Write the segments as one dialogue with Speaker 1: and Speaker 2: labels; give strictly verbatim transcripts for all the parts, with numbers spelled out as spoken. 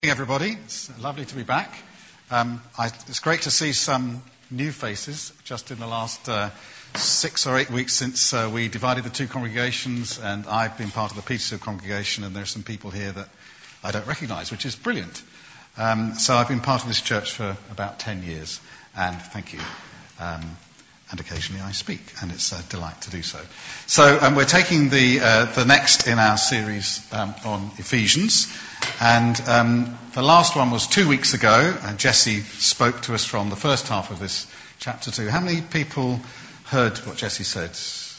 Speaker 1: Everybody, it's lovely to be back. Um, I, it's great to see some new faces just in the last uh, six or eight weeks since uh, we divided the two congregations, and I've been part of the Petersfield congregation, and there are some people here that I don't recognise, which is brilliant. Um, so I've been part of this church for about ten years, and thank you. Um, and occasionally I speak, and it's a delight to do so. So um, we're taking the uh, the next in our series um, on Ephesians, and um, the last one was two weeks ago, and Jesse spoke to us from the first half of this chapter two. How many people heard what Jesse said?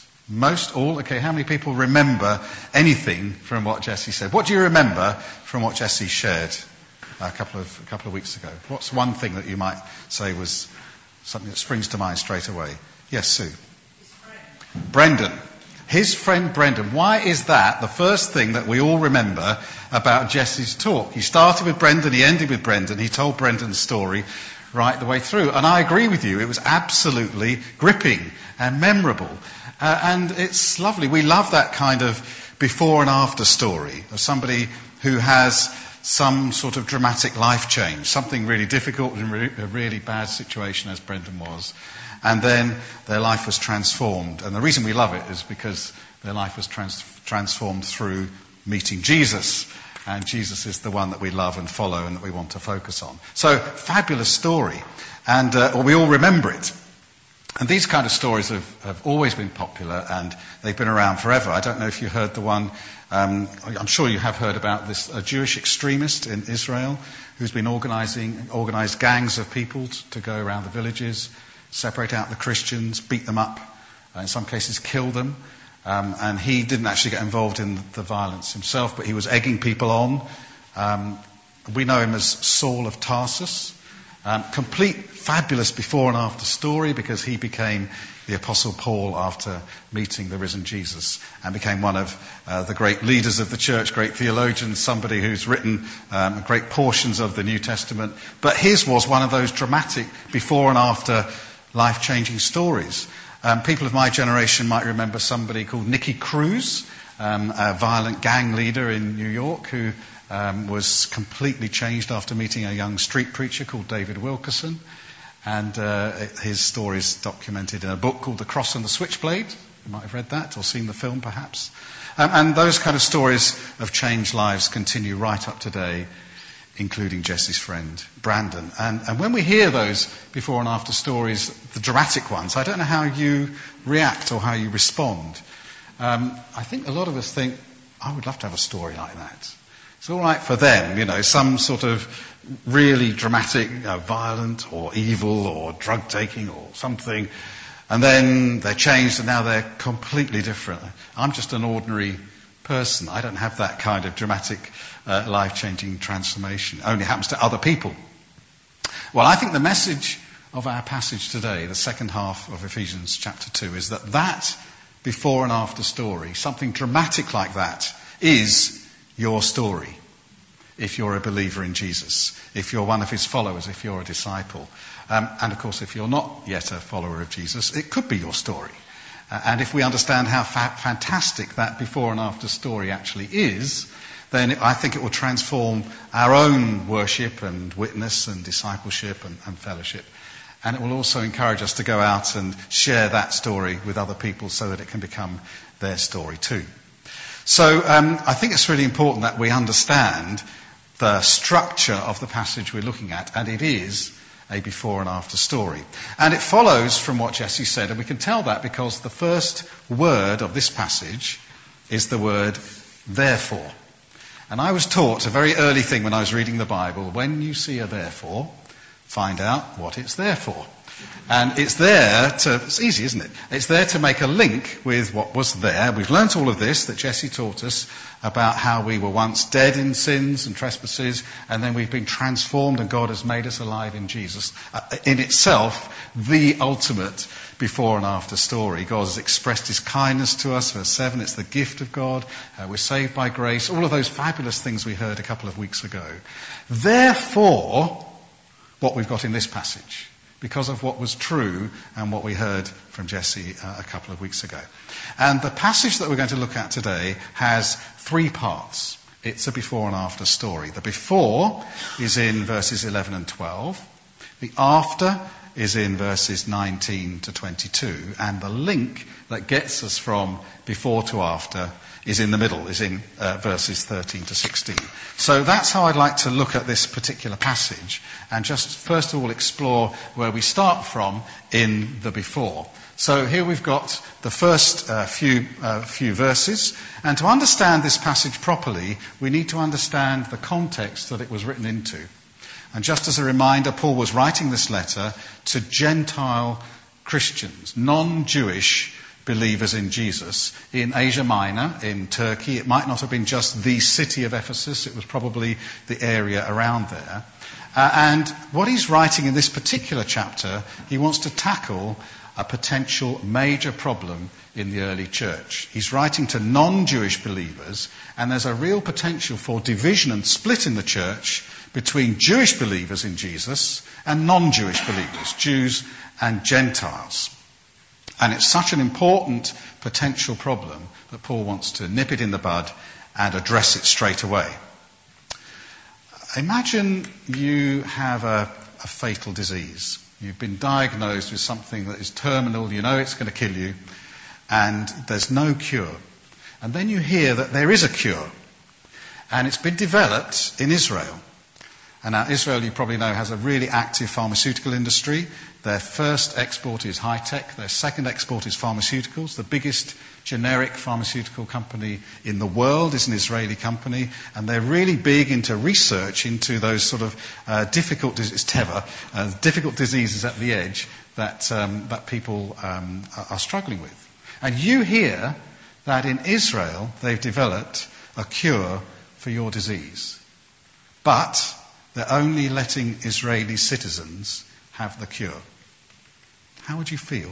Speaker 1: Most? All? Okay, how many people remember anything from what Jesse said? What do you remember from what Jesse shared a couple of a couple of weeks ago? What's one thing that you might say was something that springs to mind straight away? Yes, Sue.
Speaker 2: His friend.
Speaker 1: Brendan. His friend Brendan. Why is that the first thing that we all remember about Jesse's talk? He started with Brendan, he ended with Brendan, he told Brendan's story right the way through. And I agree with you, it was absolutely gripping and memorable. Uh, and it's lovely. We love that kind of before and after story of somebody who has some sort of dramatic life change, something really difficult and re- a really bad situation, as Brendan was. And then their life was transformed. And the reason we love it is because their life was trans- transformed through meeting Jesus. And Jesus is the one that we love and follow and that we want to focus on. So, fabulous story. And uh, well, we all remember it. And these kind of stories have, have always been popular, and they've been around forever. I don't know if you heard the one, um, I'm sure you have heard about this a Jewish extremist in Israel who's been organising organised gangs of people t- to go around the villages, separate out the Christians, beat them up, uh, in some cases kill them. Um, and he didn't actually get involved in the violence himself, but he was egging people on. Um, we know him as Saul of Tarsus. Um, complete fabulous before and after story, because he became the Apostle Paul after meeting the risen Jesus and became one of uh, the great leaders of the church, great theologians, somebody who's written um, great portions of the New Testament. But his was one of those dramatic before and after life-changing stories. Um, people of my generation might remember somebody called Nicky Cruz, um, a violent gang leader in New York who Um, was completely changed after meeting a young street preacher called David Wilkerson. And uh, his story is documented in a book called The Cross and the Switchblade. You might have read that or seen the film perhaps. Um, and those kind of stories of changed lives continue right up today, including Jesse's friend Brandon. And, and when we hear those before and after stories, the dramatic ones, I don't know how you react or how you respond. Um, I think a lot of us think, I would love to have a story like that. It's all right for them, you know, some sort of really dramatic, you know, violent or evil or drug-taking or something, and then they're changed and now they're completely different. I'm just an ordinary person. I don't have that kind of dramatic, uh, life-changing transformation. It only happens to other people. Well, I think the message of our passage today, the second half of Ephesians chapter two, is that that before and after story, something dramatic like that, is your story, if you're a believer in Jesus, if you're one of his followers, if you're a disciple. Um, and of course, if you're not yet a follower of Jesus, it could be your story. Uh, and if we understand how fa- fantastic that before and after story actually is, then I think it will transform our own worship and witness and discipleship and, and fellowship. And it will also encourage us to go out and share that story with other people so that it can become their story too. So um, I think it's really important that we understand the structure of the passage we're looking at, and it is a before and after story. And it follows from what Jesse said, and we can tell that because the first word of this passage is the word therefore. And I was taught a very early thing when I was reading the Bible, when you see a therefore, find out what it's there for. And it's there to, it's easy, isn't it? It's there to make a link with what was there. We've learnt all of this that Jesse taught us about how we were once dead in sins and trespasses, and then we've been transformed and God has made us alive in Jesus. Uh, in itself, the ultimate before and after story. God has expressed his kindness to us. Verse seven, it's the gift of God. Uh, we're saved by grace. All of those fabulous things we heard a couple of weeks ago. Therefore, what we've got in this passage, because of what was true and what we heard from Jesse uh, a couple of weeks ago. And the passage that we're going to look at today has three parts. It's a before and after story. The before is in verses eleven and twelve. The after is in verses nineteen to twenty-two. And the link that gets us from before to after is in the middle, is in uh, verses thirteen to sixteen. So that's how I'd like to look at this particular passage and just first of all explore where we start from in the before. So here we've got the first uh, few uh, few verses, and to understand this passage properly, we need to understand the context that it was written into. And just as a reminder, Paul was writing this letter to Gentile Christians, non-Jewish believers in Jesus, in Asia Minor, in Turkey. It might not have been just the city of Ephesus, it was probably the area around there. Uh, and what he's writing in this particular chapter, he wants to tackle a potential major problem in the early church. He's writing to non-Jewish believers, and there's a real potential for division and split in the church between Jewish believers in Jesus and non-Jewish believers, Jews and Gentiles. And it's such an important potential problem that Paul wants to nip it in the bud and address it straight away. Imagine you have a, a fatal disease. You've been diagnosed with something that is terminal, you know it's going to kill you, and there's no cure. And then you hear that there is a cure, and it's been developed in Israel. And now Israel, you probably know, has a really active pharmaceutical industry. Their first export is high-tech. Their second export is pharmaceuticals. The biggest generic pharmaceutical company in the world is an Israeli company. And they're really big into research into those sort of uh, difficult diseases, Teva, uh, difficult diseases at the edge that, um, that people um, are struggling with. And you hear that in Israel they've developed a cure for your disease. But they're only letting Israeli citizens have the cure. How would you feel?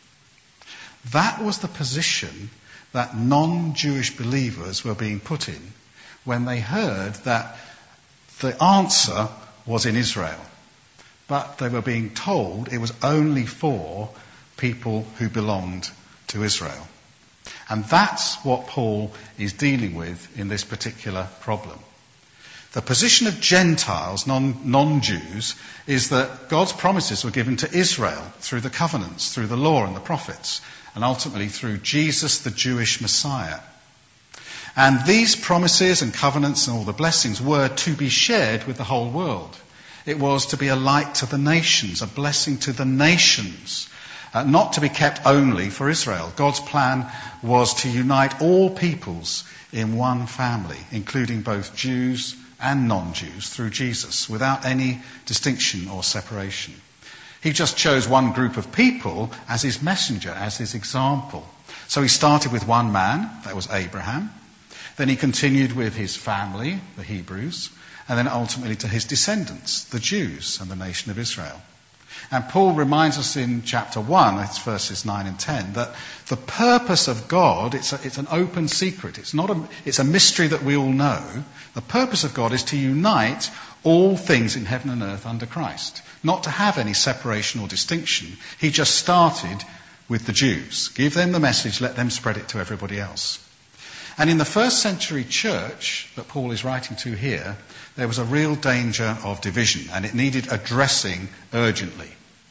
Speaker 1: That was the position that non-Jewish believers were being put in when they heard that the answer was in Israel. But they were being told it was only for people who belonged to Israel. And that's what Paul is dealing with in this particular problem. The position of Gentiles, non, non-Jews, is that God's promises were given to Israel through the covenants, through the law and the prophets, and ultimately through Jesus, the Jewish Messiah. And these promises and covenants and all the blessings were to be shared with the whole world. It was to be a light to the nations, a blessing to the nations, uh, not to be kept only for Israel. God's plan was to unite all peoples in one family, including both Jews and non-Jews through Jesus, without any distinction or separation. He just chose one group of people as his messenger, as his example. So he started with one man, that was Abraham. Then he continued with his family, the Hebrews, and then ultimately to his descendants, the Jews and the nation of Israel. And Paul reminds us in chapter one, it's verses nine and ten, that the purpose of God, it's, a, it's an open secret. It's not a, it's a mystery that we all know. The purpose of God is to unite all things in heaven and earth under Christ. Not to have any separation or distinction. He just started with the Jews. Give them the message, let them spread it to everybody else. And in the first century church that Paul is writing to here, there was a real danger of division, and it needed addressing urgently.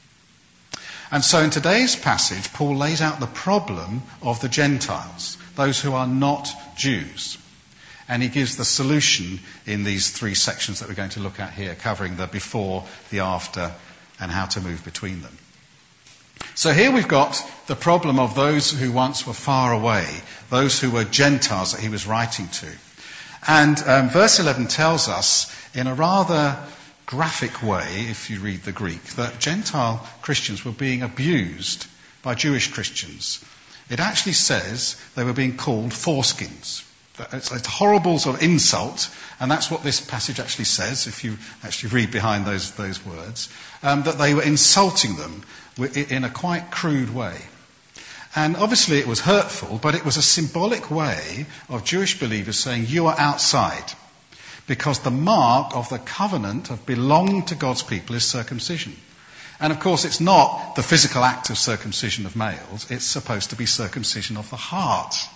Speaker 1: And so in today's passage, Paul lays out the problem of the Gentiles, those who are not Jews. And he gives the solution in these three sections that we're going to look at here, covering the before, the after, and how to move between them. So here we've got the problem of those who once were far away, those who were Gentiles that he was writing to. And um, verse eleven tells us in a rather graphic way, if you read the Greek, that Gentile Christians were being abused by Jewish Christians. It actually says they were being called foreskins. It's a horrible sort of insult, and that's what this passage actually says, if you actually read behind those, those words, um, that they were insulting them in a quite crude way. And obviously it was hurtful, but it was a symbolic way of Jewish believers saying, you are outside. Because the mark of the covenant of belonging to God's people is circumcision. And of course it's not the physical act of circumcision of males, it's supposed to be circumcision of the heart.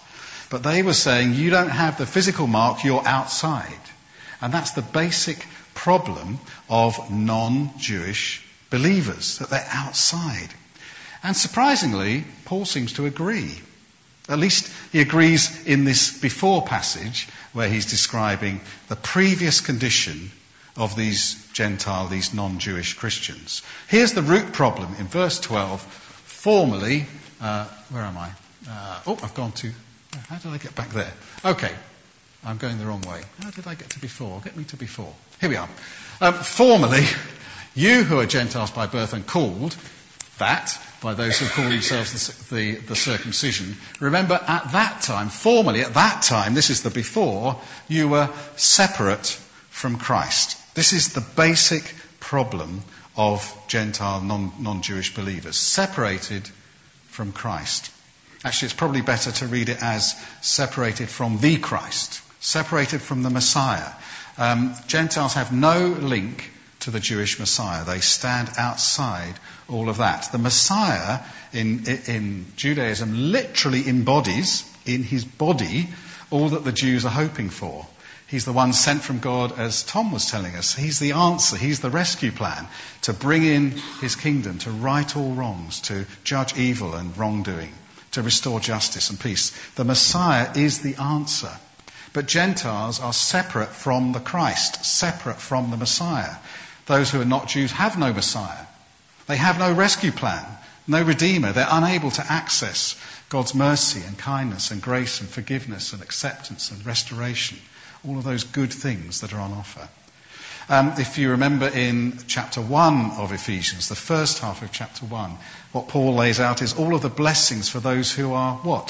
Speaker 1: But they were saying, you don't have the physical mark, you're outside. And that's the basic problem of non-Jewish believers, that they're outside. And surprisingly, Paul seems to agree. At least he agrees in this before passage where he's describing the previous condition of these Gentile, these non-Jewish Christians. Here's the root problem in verse twelve. Formerly, uh, where am I? Uh, oh, I've gone to, how did I get back there? Okay, I'm going the wrong way. How did I get to before? Get me to before. Here we are. Um, formerly, you who are Gentiles by birth and called that, by those who call themselves the, the, the circumcision. Remember, at that time, formerly, at that time, this is the before, you were separate from Christ. This is the basic problem of Gentile, non, non-Jewish believers. Separated from Christ. Actually, it's probably better to read it as separated from the Christ. Separated from the Messiah. Um, Gentiles have no link to the Jewish Messiah. They stand outside all of that. The Messiah in, in Judaism literally embodies in his body all that the Jews are hoping for. He's the one sent from God, as Tom was telling us. He's the answer. He's the rescue plan to bring in his kingdom, to right all wrongs, to judge evil and wrongdoing, to restore justice and peace. The Messiah is the answer. But Gentiles are separate from the Christ, separate from the Messiah. Those who are not Jews have no Messiah. They have no rescue plan, no Redeemer. They're unable to access God's mercy and kindness and grace and forgiveness and acceptance and restoration. All of those good things that are on offer. Um, if you remember in chapter one of Ephesians, the first half of chapter one, what Paul lays out is all of the blessings for those who are what?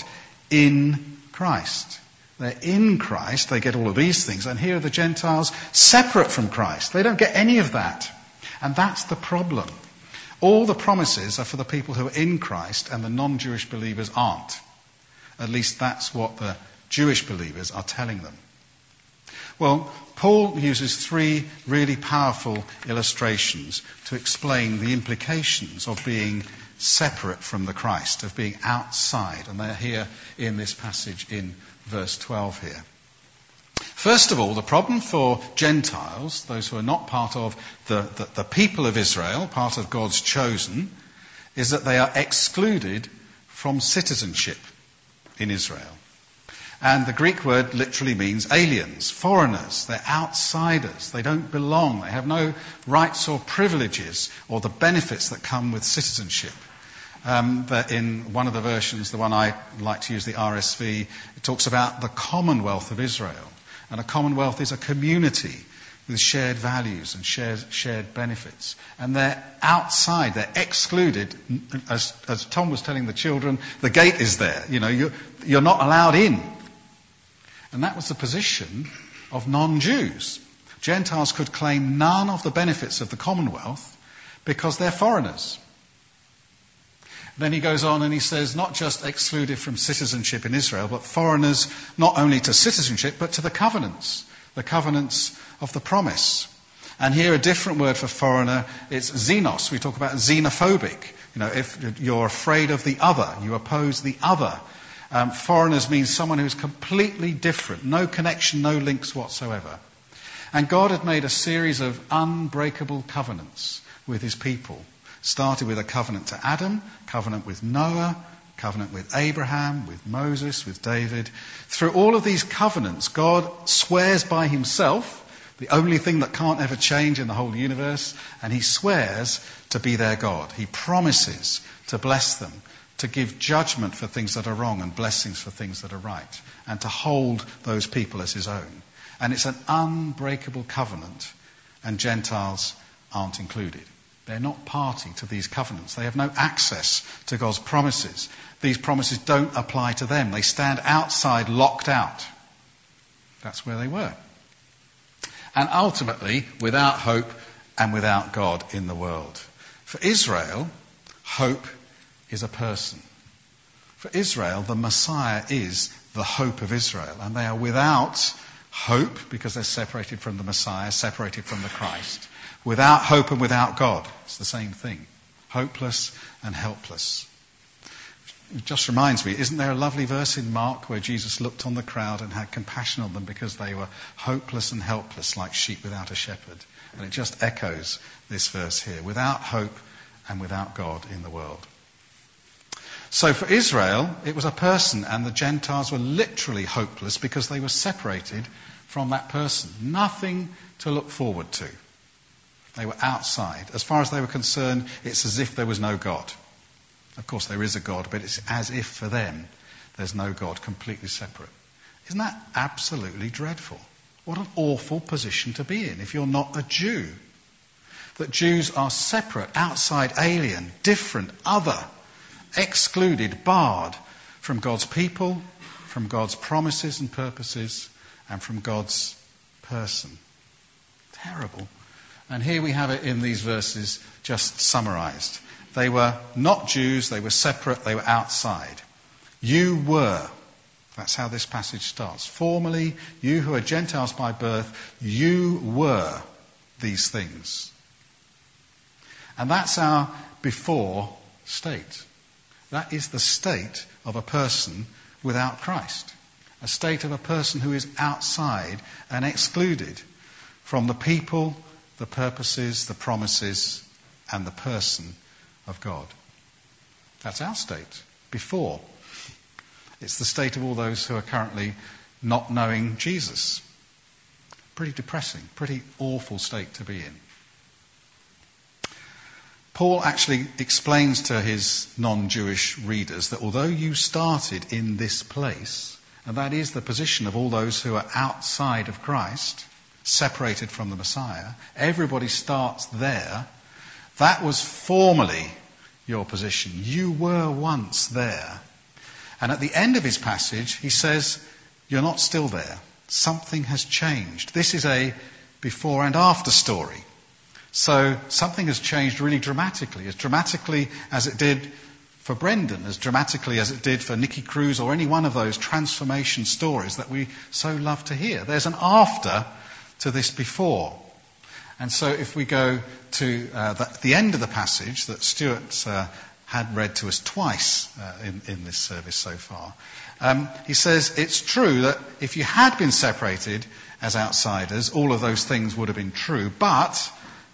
Speaker 1: In Christ. They're in Christ, they get all of these things, and here are the Gentiles separate from Christ. They don't get any of that. And that's the problem. All the promises are for the people who are in Christ, and the non-Jewish believers aren't. At least that's what the Jewish believers are telling them. Well, Paul uses three really powerful illustrations to explain the implications of being separate from the Christ, of being outside. And they're here in this passage in verse twelve here. First of all, the problem for Gentiles, those who are not part of the, the, the people of Israel, part of God's chosen, is that they are excluded from citizenship in Israel. And the Greek word literally means aliens, foreigners. They're outsiders. They don't belong. They have no rights or privileges or the benefits that come with citizenship. Um, but in one of the versions, the one I like to use, the R S V, it talks about the Commonwealth of Israel. And a commonwealth is a community with shared values and shared, shared benefits. And they're outside, they're excluded. As, as Tom was telling the children, the gate is there. You know, you're, you're not allowed in. And that was the position of non-Jews. Gentiles could claim none of the benefits of the Commonwealth because they're foreigners. Then he goes on and he says, not just excluded from citizenship in Israel, but foreigners not only to citizenship, but to the covenants, the covenants of the promise. And here a different word for foreigner, it's xenos. We talk about xenophobic. You know, if you're afraid of the other, you oppose the other. Um, foreigners means someone who's completely different, no connection, no links whatsoever. And God had made a series of unbreakable covenants with his people. Started with a covenant to Adam, covenant with Noah, covenant with Abraham, with Moses, with David. Through all of these covenants, God swears by himself, the only thing that can't ever change in the whole universe, and he swears to be their God. He promises to bless them, to give judgment for things that are wrong and blessings for things that are right, and to hold those people as his own. And it's an unbreakable covenant, and Gentiles aren't included. They're not party to these covenants. They have no access to God's promises. These promises don't apply to them. They stand outside, locked out. That's where they were. And ultimately, without hope and without God in the world. For Israel, hope is a person. For Israel, the Messiah is the hope of Israel. And they are without hope because they're separated from the Messiah, separated from the Christ. Without hope and without God. It's the same thing. Hopeless and helpless. it just reminds me, isn't there a lovely verse in Mark where Jesus looked on the crowd and had compassion on them because they were hopeless and helpless like sheep without a shepherd? And it just echoes this verse here, without hope and without God in the world. So for Israel, it was a person, and the Gentiles were literally hopeless because they were separated from that person. Nothing to look forward to. They were outside. As far as they were concerned, it's as if there was no God. Of course, there is a God, but it's as if for them there's no God, completely separate. Isn't that absolutely dreadful? What an awful position to be in if you're not a Jew. That Jews are separate, outside, alien, different, other, excluded, barred from God's people, from God's promises and purposes, and from God's person. Terrible. And here we have it in these verses just summarized. They were not Jews, they were separate, they were outside. You were. That's how this passage starts. Formerly, you who are Gentiles by birth, you were these things. And that's our before state. That is the state of a person without Christ. A state of a person who is outside and excluded from the people, the purposes, the promises, and the person of God. That's our state before. It's the state of all those who are currently not knowing Jesus. Pretty depressing, pretty awful state to be in. Paul actually explains to his non-Jewish readers that although you started in this place, and that is the position of all those who are outside of Christ, separated from the Messiah, everybody starts there. That was formerly your position. You were once there. And at the end of his passage, he says, you're not still there. Something has changed. This is a before and after story. So something has changed really dramatically, as dramatically as it did for Brendan, as dramatically as it did for Nicky Cruz or any one of those transformation stories that we so love to hear. There's an after to this before. And so if we go to uh, the, the end of the passage that Stuart uh, had read to us twice uh, in, in this service so far, um, he says it's true that if you had been separated as outsiders, all of those things would have been true, but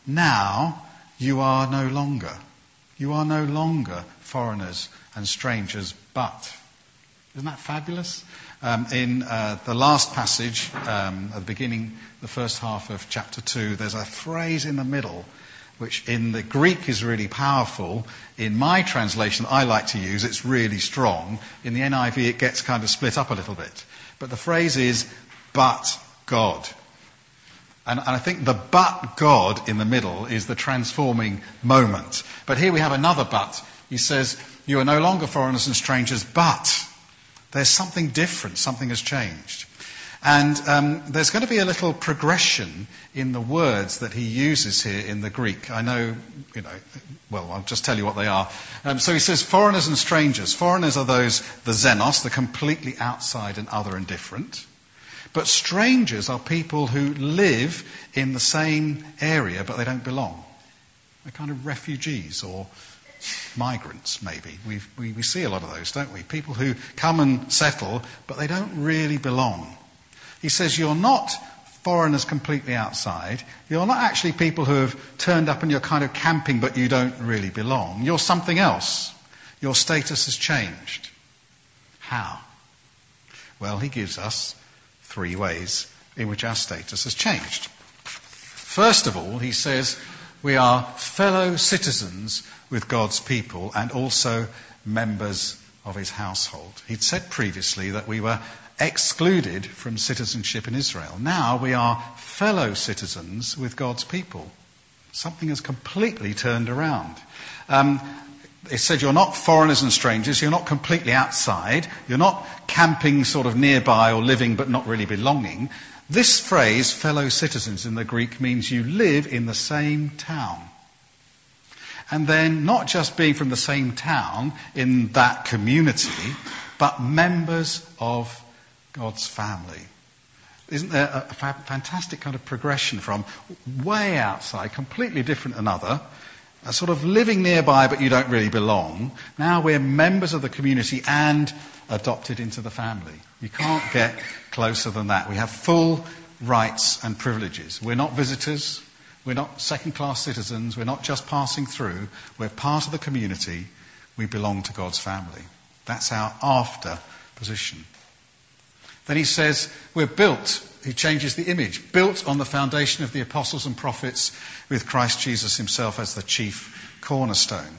Speaker 1: now you are no longer. You are no longer foreigners and strangers, but. Isn't that fabulous? Um, in uh, the last passage, um, at the beginning, the first half of chapter two, there's a phrase in the middle which in the Greek is really powerful. In my translation I like to use, it's really strong. In the N I V it gets kind of split up a little bit. But the phrase is, but God. And, and I think the but God in the middle is the transforming moment. But here we have another but. He says, you are no longer foreigners and strangers, but there's something different, something has changed. And um, there's going to be a little progression in the words that he uses here in the Greek. I know, you know, well, I'll just tell you what they are. Um, so he says foreigners and strangers. Foreigners are those, the xenos, the completely outside and other and different. But strangers are people who live in the same area, but they don't belong. They're kind of refugees or migrants, maybe. We've, we we see a lot of those, don't we? People who come and settle, but they don't really belong. He says you're not foreigners completely outside. You're not actually people who have turned up and you're kind of camping, but you don't really belong. You're something else. Your status has changed. How? Well, he gives us three ways in which our status has changed. First of all, he says we are fellow citizens with God's people and also members of his household. He'd said previously that we were excluded from citizenship in Israel. Now we are fellow citizens with God's people. Something has completely turned around. Um, it said you're not foreigners and strangers, you're not completely outside, you're not camping sort of nearby or living but not really belonging. This phrase, fellow citizens in the Greek, means you live in the same town. And then not just being from the same town in that community, but members of God's family. Isn't there a fa- fantastic kind of progression from way outside, completely different than other, a sort of living nearby but you don't really belong. Now we're members of the community and adopted into the family. You can't get closer than that. We have full rights and privileges. We're not visitors. We're not second-class citizens. We're not just passing through. We're part of the community. We belong to God's family. That's our after position. Then he says we're built. He changes the image. Built on the foundation of the apostles and prophets with Christ Jesus himself as the chief cornerstone.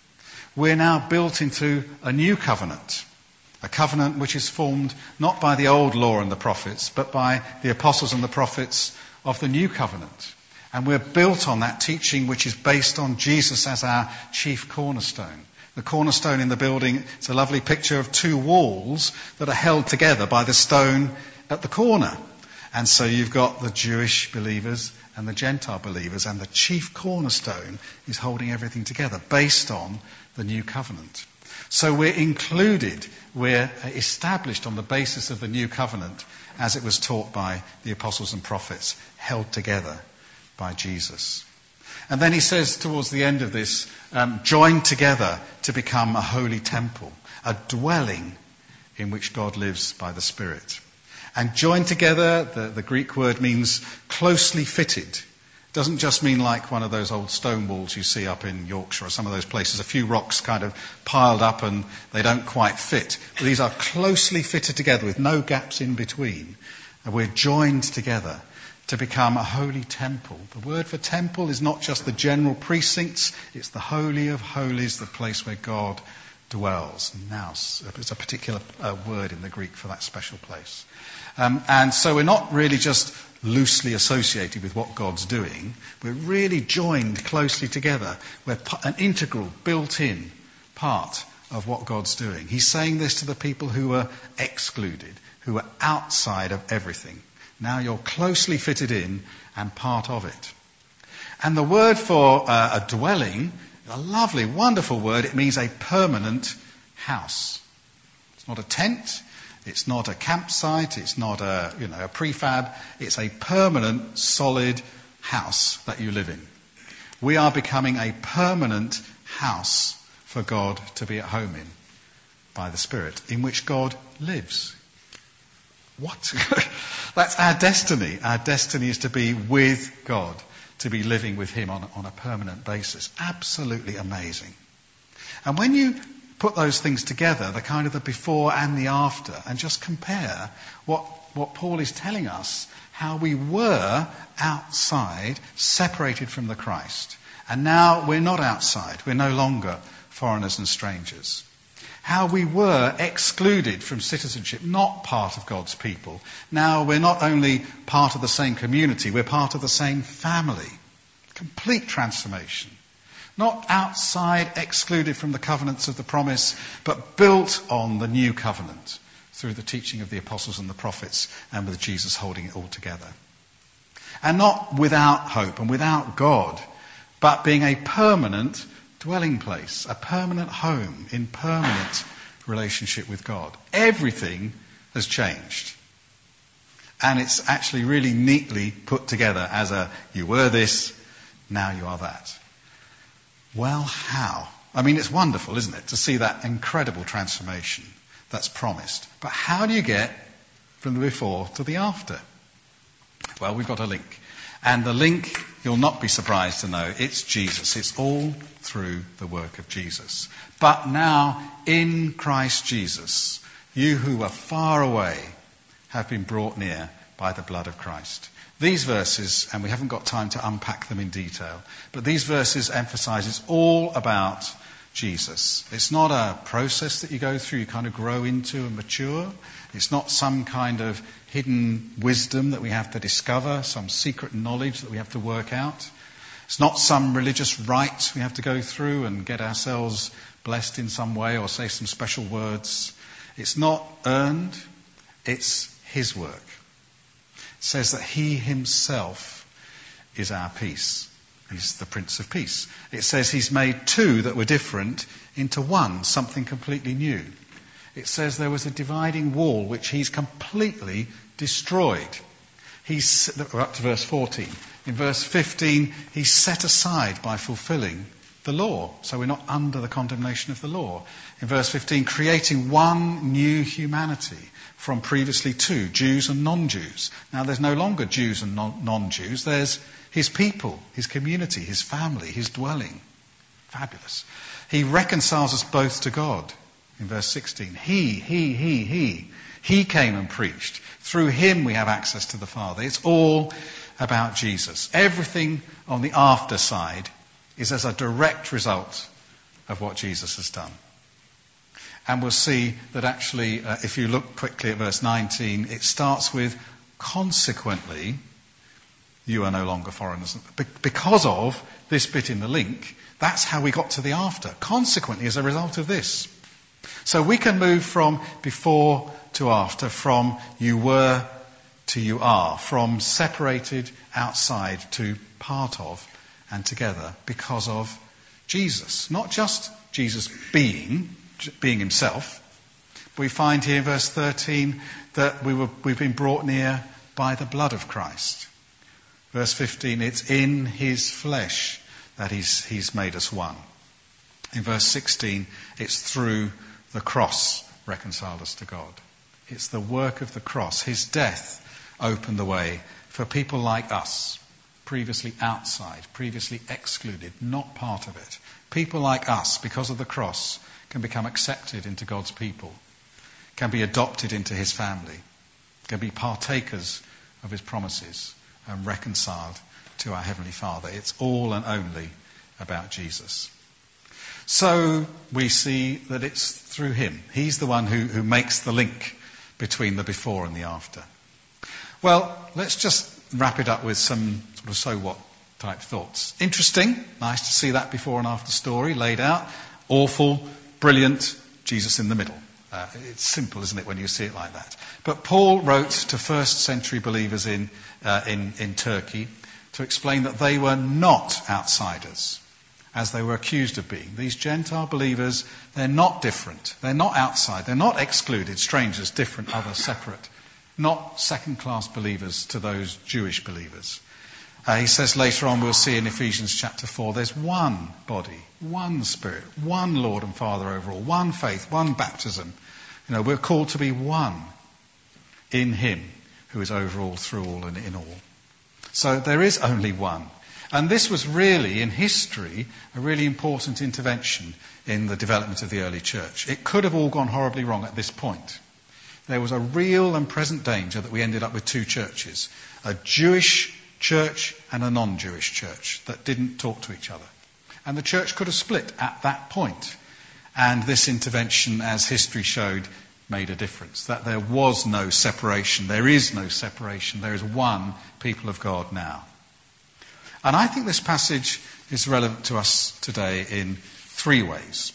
Speaker 1: We're now built into a new covenant. A covenant which is formed not by the old law and the prophets, but by the apostles and the prophets of the new covenant. And we're built on that teaching which is based on Jesus as our chief cornerstone. The cornerstone in the building, it's a lovely picture of two walls that are held together by the stone at the corner. And so you've got the Jewish believers and the Gentile believers, and the chief cornerstone is holding everything together based on the new covenant. So we're included, we're established on the basis of the new covenant as it was taught by the apostles and prophets, held together by Jesus. And then he says towards the end of this, um, joined together to become a holy temple, a dwelling in which God lives by the Spirit. And joined together, the, the Greek word means closely fitted. It doesn't just mean like one of those old stone walls you see up in Yorkshire or some of those places, a few rocks kind of piled up and they don't quite fit. But these are closely fitted together with no gaps in between. And we're joined together to become a holy temple. The word for temple is not just the general precincts, it's the holy of holies, the place where God dwells. Naos, it's a particular uh, word in the Greek for that special place. Um, and so we're not really just loosely associated with what God's doing. We're really joined closely together. We're an integral, built-in part of what God's doing. He's saying this to the people who were excluded, who were outside of everything. Now you're closely fitted in and part of it. And the word for uh, a dwelling, a lovely, wonderful word, it means a permanent house. It's not a tent, it's not a campsite, it's not a, you know, a prefab, it's a permanent, solid house that you live in. We are becoming a permanent house for God to be at home in by the Spirit, in which God lives. What? That's our destiny. Our destiny is to be with God, to be living with him on, on a permanent basis. Absolutely amazing. And when you put those things together, the kind of the before and the after, and just compare what, what Paul is telling us, how we were outside, separated from the Christ. And now we're not outside. We're no longer foreigners and strangers. How we were excluded from citizenship, not part of God's people. Now we're not only part of the same community, we're part of the same family. Complete transformation. Not outside, excluded from the covenants of the promise, but built on the new covenant through the teaching of the apostles and the prophets and with Jesus holding it all together. And not without hope and without God, but being a permanent dwelling place, a permanent home in permanent relationship with God. Everything has changed. And it's actually really neatly put together as a, you were this, now you are that. Well, how? I mean, it's wonderful, isn't it, to see that incredible transformation that's promised. But how do you get from the before to the after? Well, we've got a link. And the link, you'll not be surprised to know, it's Jesus. It's all through the work of Jesus. But now, in Christ Jesus, you who were far away have been brought near by the blood of Christ. These verses, and we haven't got time to unpack them in detail, but these verses emphasize it's all about Jesus. It's not a process that you go through, you kind of grow into and mature. It's not some kind of hidden wisdom that we have to discover, some secret knowledge that we have to work out. It's not some religious rite we have to go through and get ourselves blessed in some way or say some special words. It's not earned, it's his work. It says that he himself is our peace. He's the Prince of Peace. It says he's made two that were different into one, something completely new. It says there was a dividing wall which he's completely destroyed. He's, we're up to verse fourteen. In verse fifteen, he's set aside by fulfilling the law, so we're not under the condemnation of the law. In verse fifteen, creating one new humanity from previously two, Jews and non-Jews. Now there's no longer Jews and non- non-Jews, there's his people, his community, his family, his dwelling. Fabulous. He reconciles us both to God. In verse sixteen, he, he, he, he, he came and preached. Through him we have access to the Father. It's all about Jesus. Everything on the after side is as a direct result of what Jesus has done. And we'll see that actually, uh, if you look quickly at verse nineteen, it starts with, consequently, you are no longer foreigners. Be- because of this bit in the link, that's how we got to the after. Consequently, as a result of this. So we can move from before to after, from you were to you are, from separated outside to part of and together because of Jesus. Not just Jesus being, being himself. But we find here in verse thirteen that we were, we've been brought near by the blood of Christ. Verse fifteen, it's in his flesh that he's, he's made us one. In verse sixteen, it's through the cross reconciled us to God. It's the work of the cross. His death opened the way for people like us, previously outside, previously excluded, not part of it. People like us, because of the cross, can become accepted into God's people, can be adopted into his family, can be partakers of his promises and reconciled to our Heavenly Father. It's all and only about Jesus. So we see that it's through him. He's the one who, who makes the link between the before and the after. Well, let's just wrap it up with some sort of so what type thoughts. Interesting, nice to see that before and after story laid out. Awful, brilliant, Jesus in the middle. Uh, it's simple, isn't it, when you see it like that? But Paul wrote to first century believers in, uh, in, in Turkey to explain that they were not outsiders, as they were accused of being. These Gentile believers, they're not different. They're not outside. They're not excluded, strangers, different, other, separate. Not second-class believers to those Jewish believers. Uh, he says later on, we'll see in Ephesians chapter four, there's one body, one Spirit, one Lord and Father over all, one faith, one baptism. You know, we're called to be one in him who is over all, through all, and in all. So there is only one. And this was really, in history, a really important intervention in the development of the early church. It could have all gone horribly wrong at this point. There was a real and present danger that we ended up with two churches, a Jewish church and a non-Jewish church that didn't talk to each other. And the church could have split at that point. And this intervention, as history showed, made a difference. That there was no separation. There is no separation. There is one people of God now. And I think this passage is relevant to us today in three ways.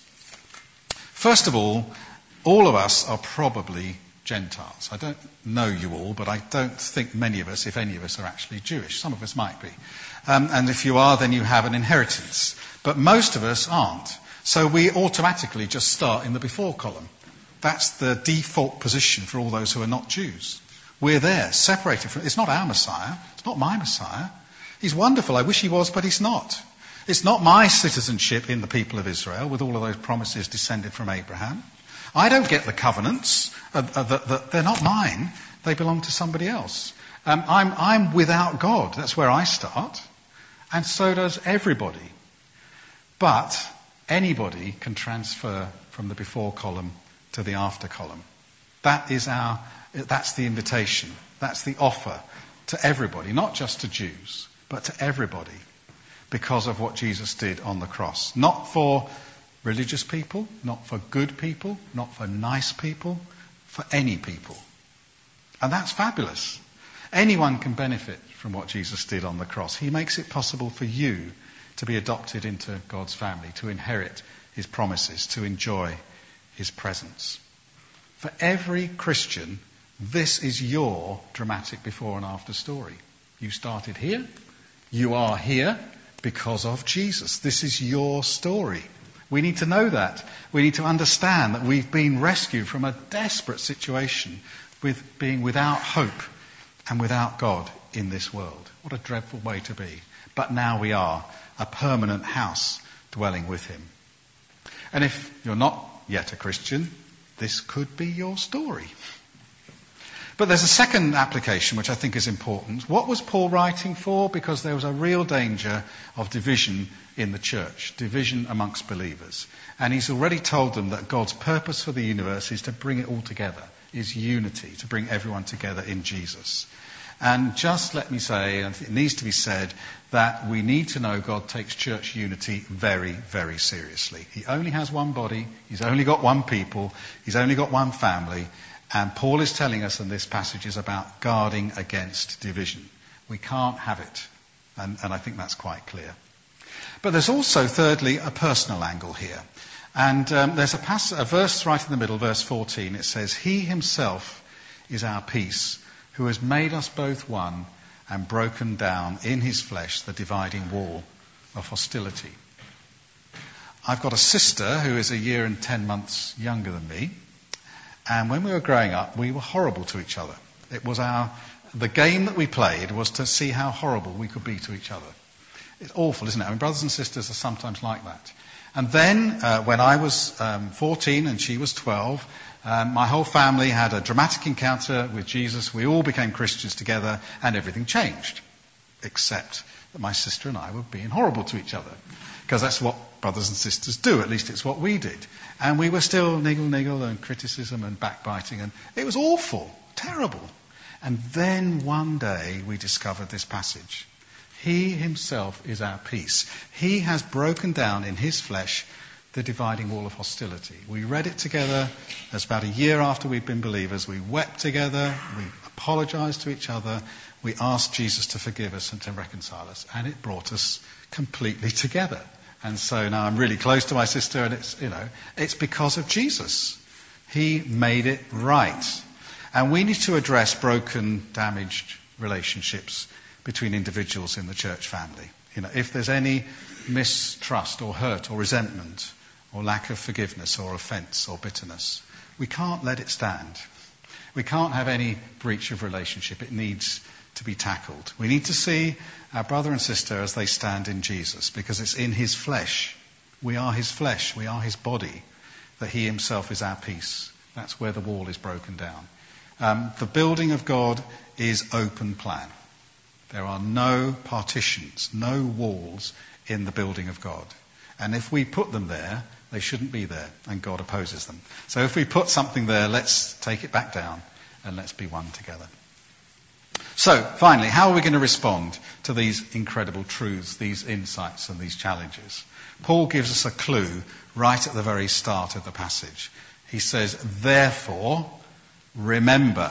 Speaker 1: First of all, all of us are probably Gentiles. I don't know you all, but I don't think many of us, if any of us, are actually Jewish. Some of us might be. Um, and if you are, then you have an inheritance. But most of us aren't. So we automatically just start in the before column. That's the default position for all those who are not Jews. We're there, separated from... It's not our Messiah. It's not my Messiah. He's wonderful. I wish he was, but he's not. It's not my citizenship in the people of Israel with all of those promises descended from Abraham. I don't get the covenants. Uh, uh, the, the, they're not mine. They belong to somebody else. Um, I'm, I'm without God. That's where I start. And so does everybody. But anybody can transfer from the before column to the after column. That is our, that's the invitation. That's the offer to everybody, not just to Jews, but to everybody, because of what Jesus did on the cross. Not for religious people, not for good people, not for nice people, for any people. And that's fabulous. Anyone can benefit from what Jesus did on the cross. He makes it possible for you to be adopted into God's family, to inherit his promises, to enjoy his presence. For every Christian, this is your dramatic before and after story. You started here. You are here because of Jesus. This is your story. We need to know that. We need to understand that we've been rescued from a desperate situation with being without hope and without God in this world. What a dreadful way to be. But now we are a permanent house dwelling with him. And if you're not yet a Christian, this could be your story. But there's a second application which I think is important. What was Paul writing for? Because there was a real danger of division in the church, division amongst believers. And he's already told them that God's purpose for the universe is to bring it all together, is unity, to bring everyone together in Jesus. And just let me say, and it needs to be said, that we need to know God takes church unity very, very seriously. He only has one body, he's only got one people, he's only got one family. And Paul is telling us in this passage is about guarding against division. We can't have it. And, and I think that's quite clear. But there's also, thirdly, a personal angle here. And um, there's a, pass- a verse right in the middle, verse fourteen. It says, "He himself is our peace, who has made us both one and broken down in his flesh the dividing wall of hostility." I've got a sister who is a year and ten months younger than me. And when we were growing up, we were horrible to each other. It was our, the game that we played was to see how horrible we could be to each other. It's awful, isn't it? I mean, brothers and sisters are sometimes like that. And then, uh, when I was um, fourteen and she was twelve, um, my whole family had a dramatic encounter with Jesus. We all became Christians together and everything changed. Except that my sister and I were being horrible to each other. Because that's what brothers and sisters do, at least it's what we did. And we were still niggle niggle and criticism and backbiting, and it was awful, terrible. And then one day we discovered this passage. He himself is our peace. He has broken down in his flesh the dividing wall of hostility. We read it together. That's about a year after we'd been believers. We wept together. We apologized to each other. We asked Jesus to forgive us and to reconcile us. And it brought us completely together. And so now I'm really close to my sister, and it's, you know, it's because of Jesus. He made it right. And we need to address broken, damaged relationships between individuals in the church family. You know, if there's any mistrust or hurt or resentment or lack of forgiveness or offence or bitterness, we can't let it stand. We can't have any breach of relationship. It needs to be tackled. We need to see our brother and sister as they stand in Jesus, because it's in his flesh. We are his flesh. We are his body, that he himself is our peace. That's where the wall is broken down. Um, the building of God is open plan. There are no partitions, no walls in the building of God. And if we put them there, they shouldn't be there, and God opposes them. So if we put something there, let's take it back down and let's be one together. So, finally, how are we going to respond to these incredible truths, these insights and these challenges? Paul gives us a clue right at the very start of the passage. He says, therefore, remember.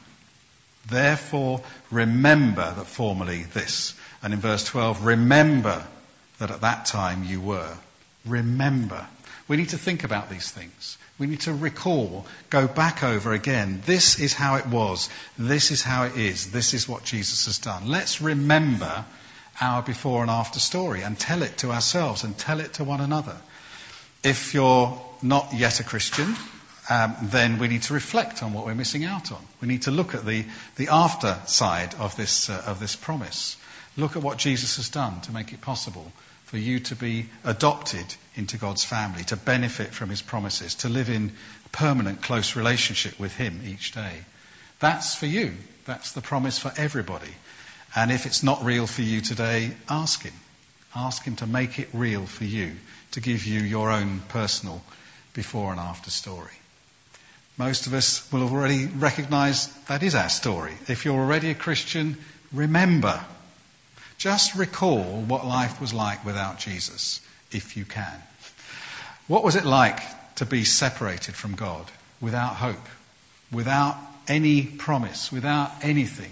Speaker 1: Therefore, remember that formerly this. And in verse twelve, remember that at that time you were. Remember. We need to think about these things. We need to recall, go back over again. This is how it was. This is how it is. This is what Jesus has done. Let's remember our before and after story and tell it to ourselves and tell it to one another. If you're not yet a Christian, um, then we need to reflect on what we're missing out on. We need to look at the, the after side of this, uh, of this promise. Look at what Jesus has done to make it possible for you to be adopted into God's family, to benefit from his promises, to live in permanent close relationship with him each day. That's for you. That's the promise for everybody. And if it's not real for you today, ask him. Ask him to make it real for you, to give you your own personal before and after story. Most of us will have already recognise that is our story. If you're already a Christian, remember. Just recall what life was like without Jesus, if you can. What was it like to be separated from God, without hope, without any promise, without anything?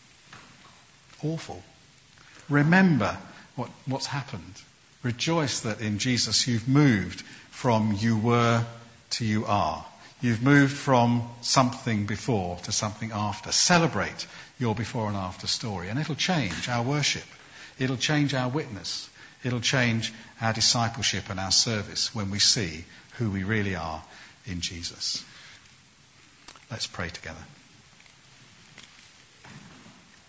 Speaker 1: Awful. Remember what, what's happened. Rejoice that in Jesus you've moved from you were to you are. You've moved from something before to something after. Celebrate your before and after story, and it'll change our worship. It'll change our witness. It'll change our discipleship and our service when we see who we really are in Jesus. Let's pray together.